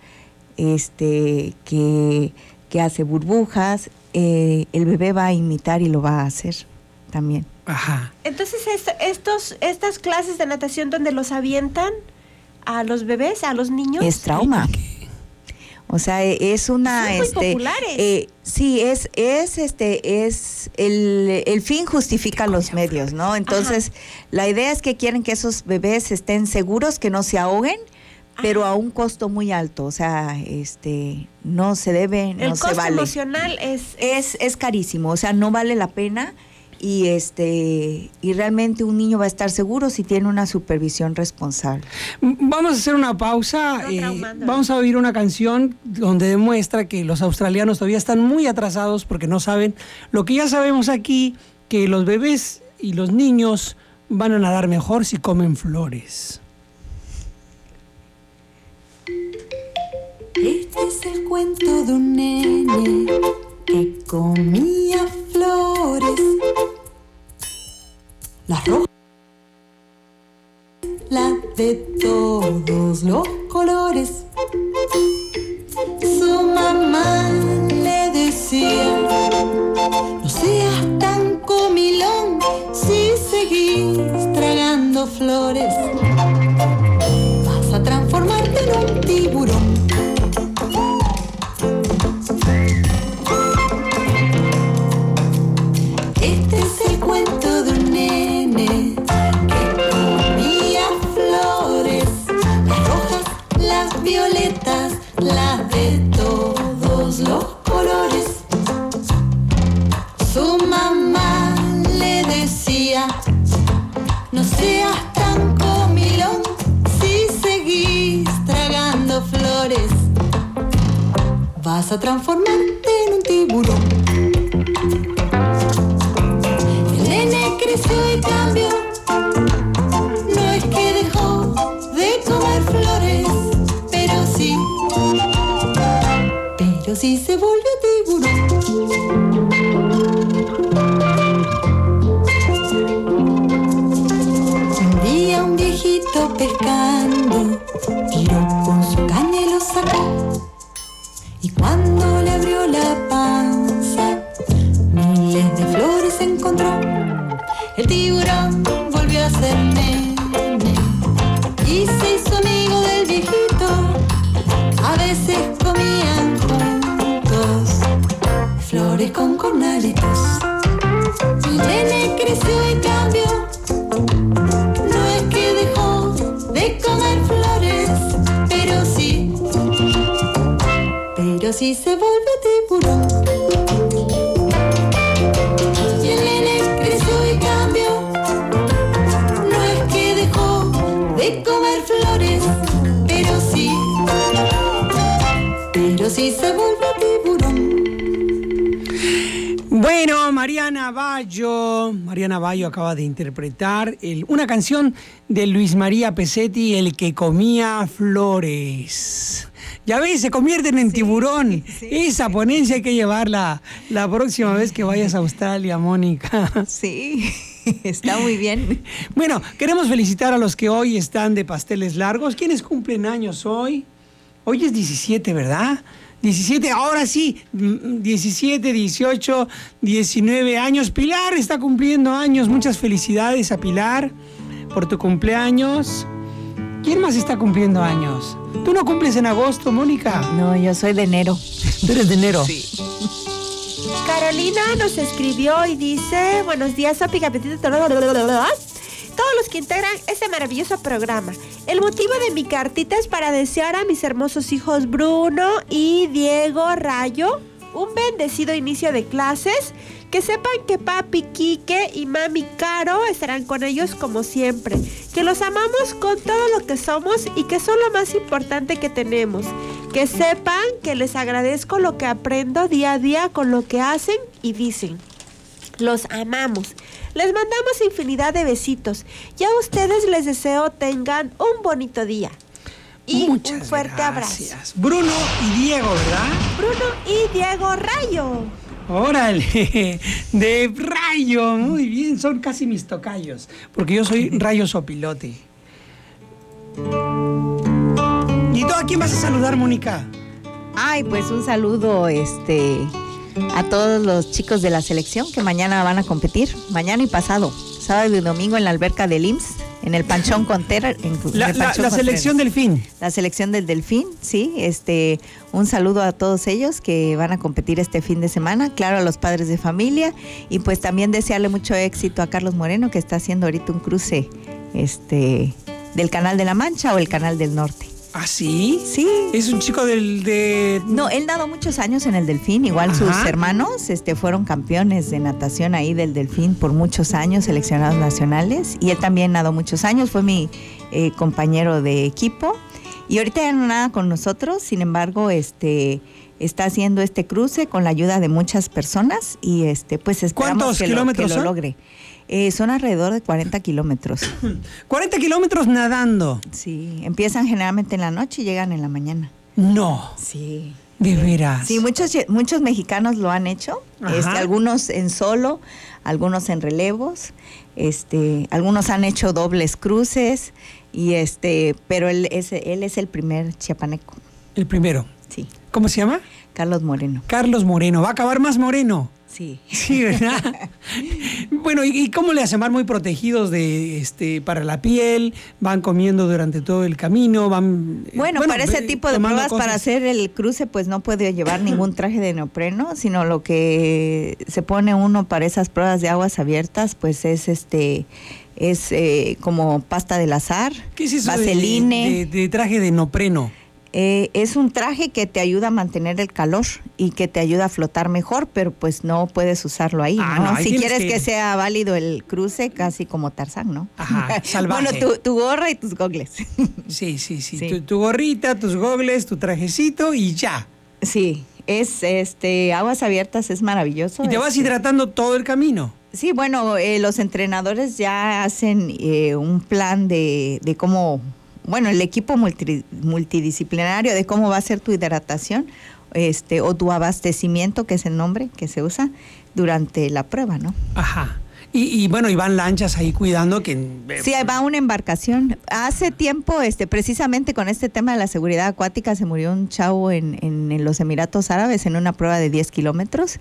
este, que, que hace burbujas, eh, el bebé va a imitar y lo va a hacer también. Ajá. Entonces, est- estos, estas clases de natación donde los avientan a los bebés, a los niños. Es trauma. O sea, es una, son muy este, populares. Eh, sí, es, es, este, es el, el fin justifica los medios, ¿no? Entonces, ajá, la idea es que quieren que esos bebés estén seguros, que no se ahoguen, pero ajá, a un costo muy alto. O sea, este, no se debe, no el se vale. El costo emocional es, es, es carísimo. O sea, no vale la pena. Y este y realmente un niño va a estar seguro si tiene una supervisión responsable. Vamos a hacer una pausa. No, eh, traumando. vamos a oír una canción donde demuestra que los australianos todavía están muy atrasados porque no saben lo que ya sabemos aquí, que los bebés y los niños van a nadar mejor si comen flores. Este es el cuento de un nene que comía flores, las rojas, las de todos los colores. Su mamá le decía: no seas tan comilón, si seguís tragando flores, vas a transformarte en un tiburón. Este es el cuento de un nene que comía flores, las rojas, las violetas, las de todos los colores. Su mamá le decía: no seas tan comilón, si seguís tragando flores, vas a transformarte en un tiburón. Creció y cambió, no es que dejó de comer flores, pero sí, pero sí se volvió tiburón. Un día un viejito pescando tiró con su caña y lo sacó, y cuando le abrió la panza, miles de flores encontró. El tiburón volvió a ser nene y se hizo amigo del viejito. A veces comían juntos flores con cornalitos. El nene creció y cambió, no es que dejó de comer flores, pero sí, pero sí se volvió tiburón. Y el nene creció y cambió, así se vuelve tiburón. Bueno, Mariana Bayo, Mariana Bayo acaba de interpretar el, una canción de Luis María Pesetti, El que comía flores. Ya ves, se convierten en sí, tiburón. Sí. Esa ponencia hay que llevarla la próxima vez que vayas a Australia, Mónica. Sí, está muy bien. Bueno, queremos felicitar a los que hoy están de pasteles largos. ¿Quiénes cumplen años hoy? Hoy es diecisiete, ¿verdad? diecisiete, ahora sí, diecisiete, dieciocho, diecinueve años. Pilar está cumpliendo años. Muchas felicidades a Pilar por tu cumpleaños. ¿Quién más está cumpliendo años? ¿Tú no cumples en agosto, Mónica? No, yo soy de enero. ¿Tú eres de enero? Sí. Carolina nos escribió y dice: buenos días, Sopi, Capitito. Todos los que integran este maravilloso programa. El motivo de mi cartita es para desear a mis hermosos hijos Bruno y Diego Rayo un bendecido inicio de clases. Que sepan que papi Quique y mami Caro estarán con ellos como siempre. Que los amamos con todo lo que somos y que son lo más importante que tenemos. Que sepan que les agradezco lo que aprendo día a día con lo que hacen y dicen. Los amamos. Les mandamos infinidad de besitos. Y a ustedes les deseo tengan un bonito día. Y muchas un fuerte gracias. abrazo. Bruno y Diego, ¿verdad? Bruno y Diego Rayo. Órale, de Rayo, muy bien, son casi mis tocayos, porque yo soy Rayo Sopilote. ¿Y tú a quién vas a saludar, Mónica? Ay, pues un saludo este, a todos los chicos de la selección que mañana van a competir, mañana y pasado, sábado y domingo en la alberca del I M S S, en el Panchón Contreras. La, la, la selección Delfín. La selección del Delfín, sí. Este, un saludo a todos ellos que van a competir este fin de semana. Claro, a los padres de familia. Y pues también desearle mucho éxito a Carlos Moreno, que está haciendo ahorita un cruce este, del Canal de la Mancha o el Canal del Norte. ¿Ah, sí? Sí. Es un chico del... de... No, él nadó muchos años en el Delfín, igual Ajá. sus hermanos este, fueron campeones de natación ahí del Delfín por muchos años, seleccionados nacionales, y él también nadó muchos años, fue mi eh, compañero de equipo, y ahorita ya no nada con nosotros, sin embargo, este... está haciendo este cruce con la ayuda de muchas personas, y este pues esperamos ¿Cuántos que, kilómetros lo, que lo son? logre. Eh, son alrededor de cuarenta kilómetros. cuarenta kilómetros nadando. Sí, empiezan generalmente en la noche y llegan en la mañana. No. Sí. De veras. Sí, muchos, muchos mexicanos lo han hecho, este, algunos en solo, algunos en relevos, este, algunos han hecho dobles cruces, y este, pero él es, él es el primer chiapaneco. El primero. Sí. ¿Cómo se llama? Carlos Moreno. Carlos Moreno. ¿Va a acabar más moreno? Sí. Sí, ¿verdad? Bueno, ¿y, y cómo le hacen? Van muy protegidos de este para la piel, van comiendo durante todo el camino, van... Bueno, bueno para ese tipo de pruebas, cosas. Para hacer el cruce, pues no puede llevar ningún traje de neopreno, sino lo que se pone uno para esas pruebas de aguas abiertas, pues es este... es eh, como pasta del azar, ¿qué es eso vaseline. De, de, de traje de neopreno? Eh, es un traje que te ayuda a mantener el calor y que te ayuda a flotar mejor, pero pues no puedes usarlo ahí, ah, ¿no? no ahí si quieres que... que sea válido el cruce, casi como Tarzán, ¿no? Ajá, salvaje. Bueno, tu, tu gorra y tus gogles. Sí, sí, sí. sí. Tu, tu gorrita, tus gogles, tu trajecito y ya. Sí, es este aguas abiertas, es maravilloso. ¿Y te vas este... hidratando todo el camino? Sí, bueno, eh, los entrenadores ya hacen eh, un plan de, de cómo... Bueno, el equipo multi, multidisciplinario de cómo va a ser tu hidratación este, o tu abastecimiento, que es el nombre que se usa durante la prueba, ¿no? Ajá. Y, y bueno, y van lanchas ahí cuidando que... Eh, sí, va una embarcación. Hace tiempo, este, precisamente con este tema de la seguridad acuática, se murió un chavo en, en, en los Emiratos Árabes en una prueba de diez kilómetros,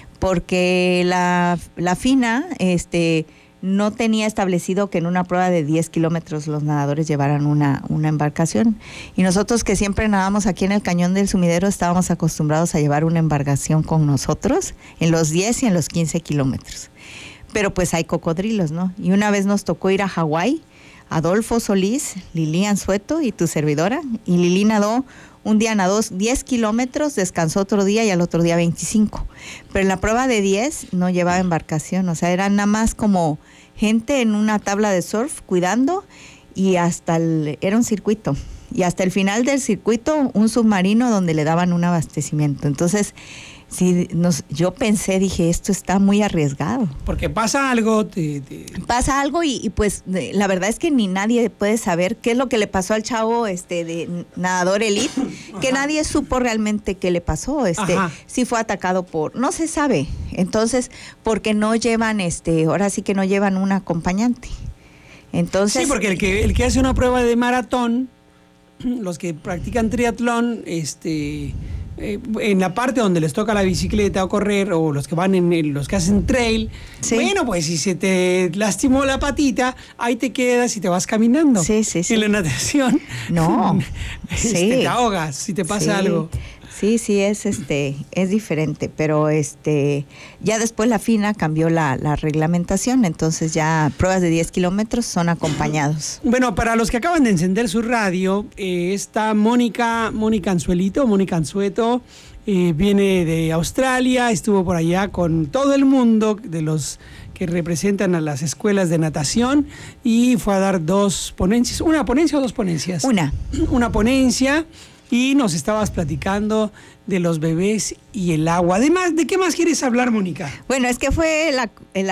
porque la, la FINA... este no tenía establecido que en una prueba de diez kilómetros los nadadores llevaran una, una embarcación. Y nosotros que siempre nadamos aquí en el Cañón del Sumidero estábamos acostumbrados a llevar una embarcación con nosotros en los diez y en los quince kilómetros. Pero pues hay cocodrilos, ¿no? Y una vez nos tocó ir a Hawái, Adolfo Solís, Lilian Sueto y tu servidora. Y Lili nadó, un día nadó diez kilómetros, descansó otro día y al otro día veinticinco. Pero en la prueba de diez no llevaba embarcación, o sea, era nada más como gente en una tabla de surf cuidando y hasta el, era un circuito. y hasta el final del circuito un submarino donde le daban un abastecimiento. Entonces, sí, nos, yo pensé, dije, esto está muy arriesgado. Porque pasa algo. Te, te... Pasa algo y, y pues la verdad es que ni nadie puede saber qué es lo que le pasó al chavo este de nadador elite, que nadie supo realmente qué le pasó. Este, Ajá. si fue atacado por, no se sabe. Entonces, porque no llevan, este, ahora sí que no llevan un acompañante. Entonces. Sí, porque el que, el que hace una prueba de maratón, los que practican triatlón, este. Eh, en la parte donde les toca la bicicleta o correr, o los que van en el, los que hacen trail, sí. Bueno, pues si se te lastimó la patita, ahí te quedas y te vas caminando. Sí, sí, sí. En la natación, no, este, sí. te ahogas si te pasa sí. algo. Sí, sí, es este, es diferente, pero este, ya después la FINA cambió la, la reglamentación, entonces ya pruebas de diez kilómetros son acompañados. Bueno, para los que acaban de encender su radio, eh, está Mónica, Mónica Anzuelito, Mónica Anzueto, eh, viene de Australia, estuvo por allá con todo el mundo de los que representan a las escuelas de natación y fue a dar dos ponencias, ¿una ponencia o dos ponencias? Una. Una ponencia. Y nos estabas platicando de los bebés y el agua. Además, ¿de qué más quieres hablar, Mónica? Bueno, es que fue la,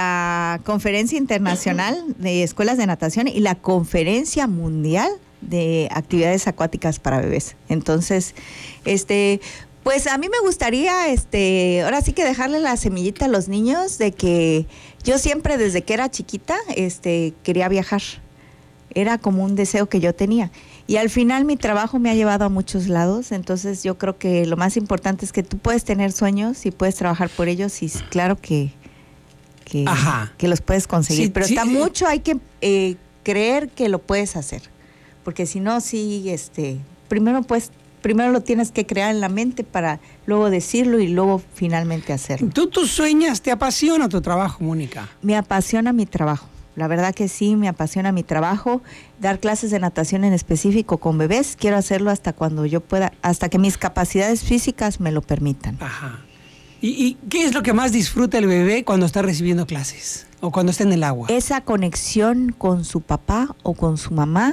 la Conferencia Internacional de Escuelas de Natación y la Conferencia Mundial de Actividades Acuáticas para Bebés. Entonces, este, pues a mí me gustaría, este, ahora sí que dejarle la semillita a los niños de que yo siempre desde que era chiquita, este, quería viajar. Era como un deseo que yo tenía. Y al final mi trabajo me ha llevado a muchos lados, entonces yo creo que lo más importante es que tú puedes tener sueños y puedes trabajar por ellos y claro que, que, que los puedes conseguir, sí, pero sí, está eh, mucho, hay que eh, creer que lo puedes hacer, porque si no, sí, este, primero pues, primero lo tienes que crear en la mente para luego decirlo y luego finalmente hacerlo. ¿Tú, tú sueñas, te apasiona tu trabajo, Mónica? Me apasiona mi trabajo. La verdad que sí, me apasiona mi trabajo, dar clases de natación en específico con bebés. Quiero hacerlo hasta cuando yo pueda, hasta que mis capacidades físicas me lo permitan. Ajá. ¿Y, y qué es lo que más disfruta el bebé cuando está recibiendo clases o cuando está en el agua? Esa conexión con su papá o con su mamá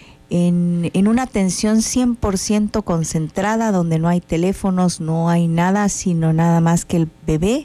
en, en una atención cien por ciento concentrada, donde no hay teléfonos, no hay nada, sino nada más que el bebé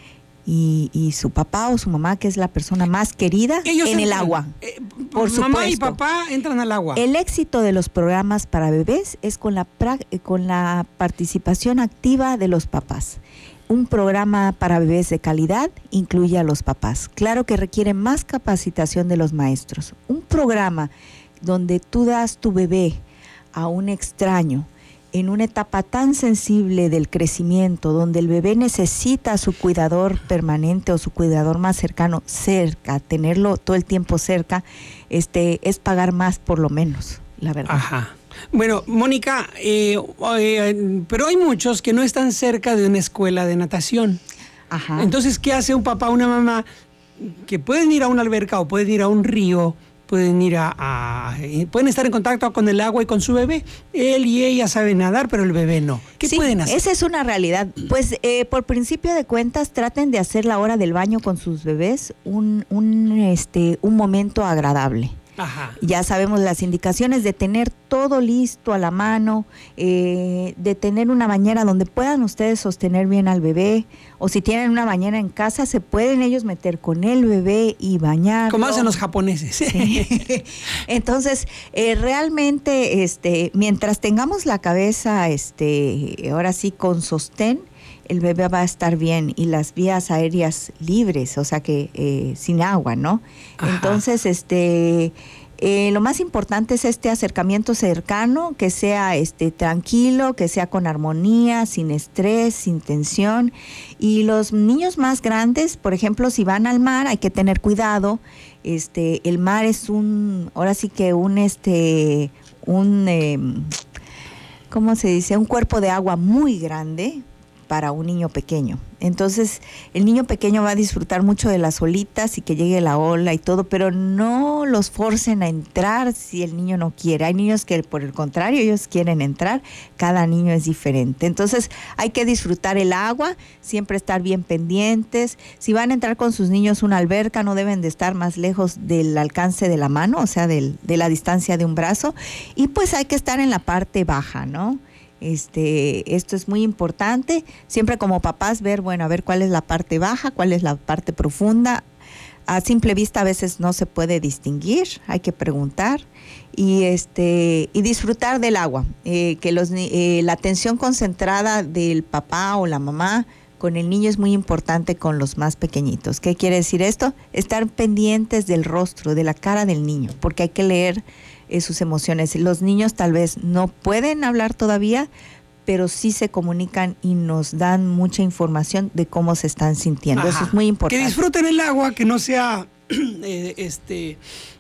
Y, y su papá o su mamá, que es la persona más querida Ellos en entran, el agua. Eh, por mamá supuesto. y papá entran al agua. El éxito de los programas para bebés es con la, con la participación activa de los papás. Un programa para bebés de calidad incluye a los papás. Claro que requiere más capacitación de los maestros. Un programa donde tú das tu bebé a un extraño, en una etapa tan sensible del crecimiento, donde el bebé necesita a su cuidador permanente o su cuidador más cercano cerca, tenerlo todo el tiempo cerca, este, es pagar más por lo menos, la verdad. Ajá. Bueno, Mónica, eh, eh, pero hay muchos que no están cerca de una escuela de natación. Ajá. Entonces, ¿qué hace un papá o una mamá que pueden ir a una alberca o pueden ir a un río? Pueden ir a, a, pueden estar en contacto con el agua y con su bebé. Él y ella saben nadar, pero el bebé no. ¿Qué sí, pueden hacer? Esa es una realidad. Pues eh, por principio de cuentas, traten de hacer la hora del baño con sus bebés un, un, este, un momento agradable. Ajá. Ya sabemos las indicaciones de tener todo listo a la mano, eh, de tener una bañera donde puedan ustedes sostener bien al bebé, o si tienen una bañera en casa, se pueden ellos meter con el bebé y bañarlo. Como hacen los japoneses. Sí. Entonces, eh, realmente, este, mientras tengamos la cabeza, este, ahora sí con sostén, el bebé va a estar bien y las vías aéreas libres, o sea que eh, sin agua, ¿no? Ajá. Entonces, este, eh, lo más importante es este acercamiento cercano, que sea este tranquilo, que sea con armonía, sin estrés, sin tensión. Y los niños más grandes, por ejemplo, si van al mar, hay que tener cuidado. Este, el mar es un, ahora sí que un, este, un, eh, ¿cómo se dice? Un cuerpo de agua muy grande. para un niño pequeño. Entonces, el niño pequeño va a disfrutar mucho de las olitas y que llegue la ola y todo, pero no los forcen a entrar si el niño no quiere. Hay niños que, por el contrario, ellos quieren entrar. Cada niño es diferente. Entonces, hay que disfrutar el agua, siempre estar bien pendientes. Si van a entrar con sus niños a una alberca, no deben de estar más lejos del alcance de la mano, o sea, del, de la distancia de un brazo. Y pues hay que estar en la parte baja, ¿no? Este, esto es muy importante, siempre como papás ver, bueno, a ver cuál es la parte baja, cuál es la parte profunda. A simple vista a veces no se puede distinguir, hay que preguntar y este y disfrutar del agua, eh, que los eh, la atención concentrada del papá o la mamá con el niño es muy importante con los más pequeñitos. ¿Qué quiere decir esto? Estar pendientes del rostro, de la cara del niño, porque hay que leer Eh, sus emociones. Los niños tal vez no pueden hablar todavía, pero sí se comunican y nos dan mucha información de cómo se están sintiendo. Ajá. Eso es muy importante. Que disfruten el agua, que no sea, eh, este,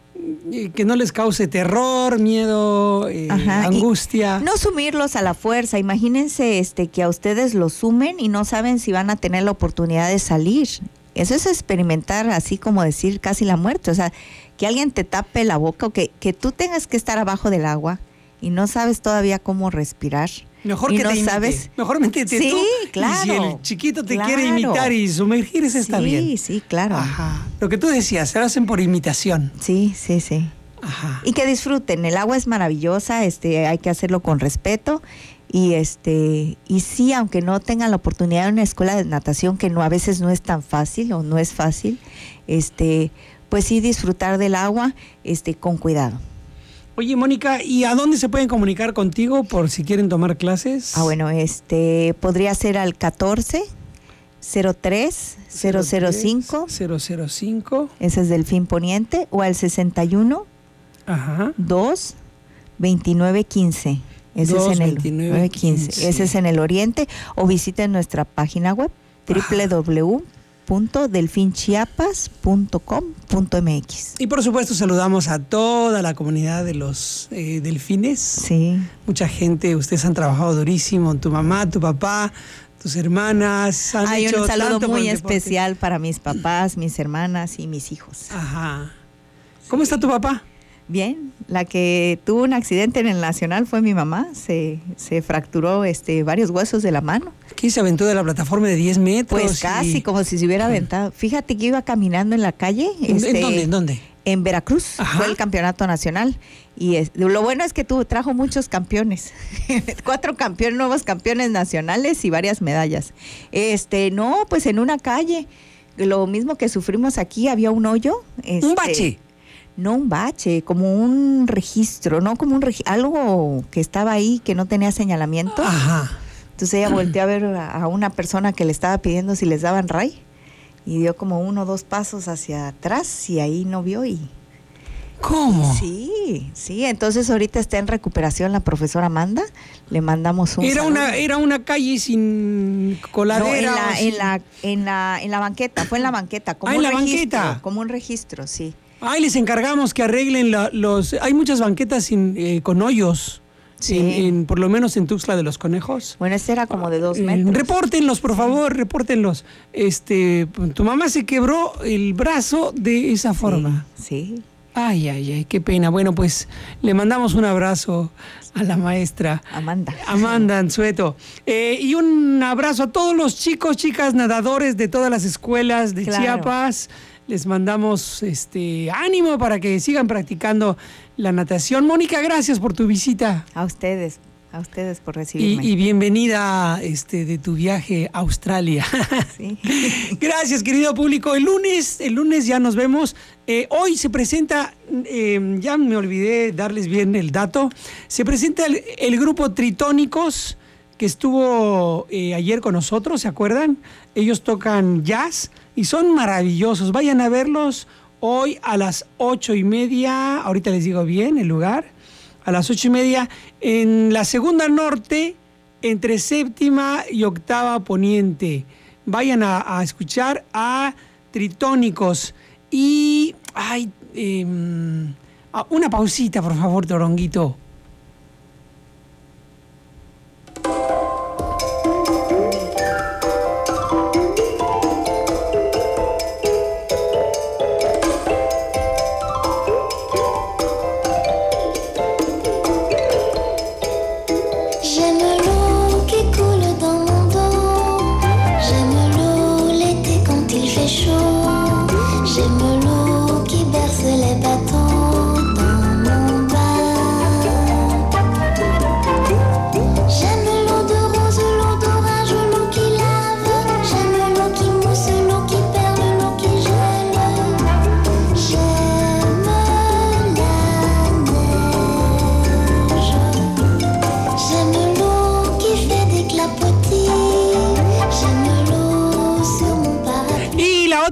eh, que no les cause terror, miedo, eh, angustia. Y no sumirlos a la fuerza. Imagínense este, que a ustedes los sumen y no saben si van a tener la oportunidad de salir. Eso es experimentar, así como decir casi la muerte. O sea, que alguien te tape la boca o que, que tú tengas que estar abajo del agua y no sabes todavía cómo respirar. Mejor y que no te imite. sabes. Mejor métete sí, tú. Claro, y si el chiquito te claro. quiere imitar y sumergirse, está sí, bien. Sí, sí, claro. Ajá. Lo que tú decías, se lo hacen por imitación. Sí, sí, sí. Ajá. Y que disfruten. El agua es maravillosa, este, hay que hacerlo con respeto. Y este y sí, aunque no tengan la oportunidad de una escuela de natación, que no a veces no es tan fácil o no es fácil, este pues sí disfrutar del agua este con cuidado. Oye, Mónica, ¿y a dónde se pueden comunicar contigo por si quieren tomar clases? Ah, bueno, este podría ser al catorce cero tres cero cero cinco cero cero cinco. Ese es Delfín Poniente, o al sesenta y uno Ajá. dos veintinueve quince. Ese dos, es en el veintinueve, quince. quince. Ese es en el oriente, o visiten nuestra página web doble u doble u doble u punto delfin chiapas punto com punto m x. Y por supuesto saludamos a toda la comunidad de los eh, delfines. Sí. Mucha gente, ustedes han trabajado durísimo, tu mamá, tu papá, tus hermanas. Han Hay hecho un saludo tanto por muy el deporte. especial para mis papás, mis hermanas y mis hijos. Ajá. ¿Cómo está tu papá? Bien, la que tuvo un accidente en el Nacional fue mi mamá, se, se fracturó este, varios huesos de la mano. ¿Qué se aventó de la plataforma de diez metros? Pues casi, y... como si se hubiera aventado. Fíjate que iba caminando en la calle. ¿En, este, ¿en dónde? ¿En dónde? En Veracruz. Ajá. Fue el campeonato nacional. Y es, lo bueno es que tuvo, trajo muchos campeones. Cuatro campeones, nuevos campeones nacionales y varias medallas. Este, no, pues en una calle. Lo mismo que sufrimos aquí, había un hoyo. Este, ¿Un bache? No un bache, como un registro, no como un registro, algo que estaba ahí que no tenía señalamiento. Ajá. Entonces ella volteó a ver a, a una persona que le estaba pidiendo si les daban ray y dio como uno o dos pasos hacia atrás y ahí no vio y... ¿Cómo? Sí, sí, entonces ahorita está en recuperación la profesora Amanda, le mandamos un Era saludo. una era una calle sin coladera. No, en la, sin... en la, en la, en la banqueta, fue en la banqueta, como ah, un en la registro, banqueta. como un registro, sí. Ay, les encargamos que arreglen la, los... Hay muchas banquetas sin, eh, con hoyos, sí. en, en, por lo menos en Tuxtla de los Conejos. Bueno, este era como de dos Eh, metros. repórtenlos, por favor, repórtenlos. Este, tu mamá se quebró el brazo de esa forma. Sí. sí. Ay, ay, ay, qué pena. Bueno, pues le mandamos un abrazo a la maestra Amanda. Amanda Anzueto. Eh, y un abrazo a todos los chicos, chicas nadadores de todas las escuelas de claro. Chiapas. Les mandamos este ánimo para que sigan practicando la natación. Mónica, gracias por tu visita. A ustedes, a ustedes por recibirme. Y, y bienvenida este, de tu viaje a Australia. Sí. Gracias, querido público. El lunes, el lunes ya nos vemos. Eh, hoy se presenta, eh, ya me olvidé darles bien el dato, se presenta el, el grupo Tritónicos que estuvo eh, ayer con nosotros, ¿se acuerdan? Ellos tocan jazz y son maravillosos. Vayan a verlos hoy a las ocho y media, ahorita les digo bien el lugar, a las ocho y media en la segunda norte, entre séptima y octava poniente. Vayan a, a escuchar a Tritónicos. Y, ay, eh, una pausita, por favor, Toronguito.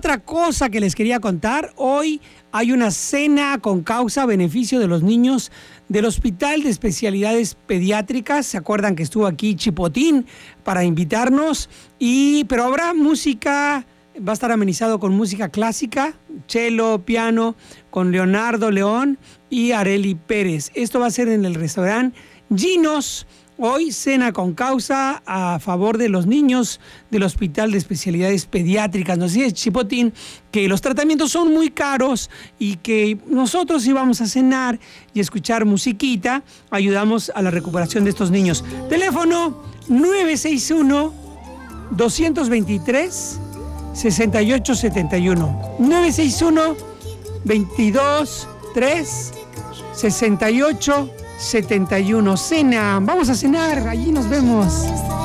otra cosa que les quería contar, hoy hay una cena con causa a beneficio de los niños del Hospital de Especialidades Pediátricas. ¿Se acuerdan que estuvo aquí Chipotín para invitarnos? Y, pero habrá música, va a estar amenizado con música clásica, cello, piano, con Leonardo León y Areli Pérez. Esto va a ser en el restaurante Ginos. Hoy cena con causa a favor de los niños del Hospital de Especialidades Pediátricas. Nos dice Chipotín que los tratamientos son muy caros y que nosotros íbamos a cenar y escuchar musiquita, ayudamos a la recuperación de estos niños. Teléfono nueve seis uno, dos dos tres, seis ocho siete uno. nueve seis uno, dos tres, seis ocho setenta y uno. Cena, vamos a cenar, allí nos vemos.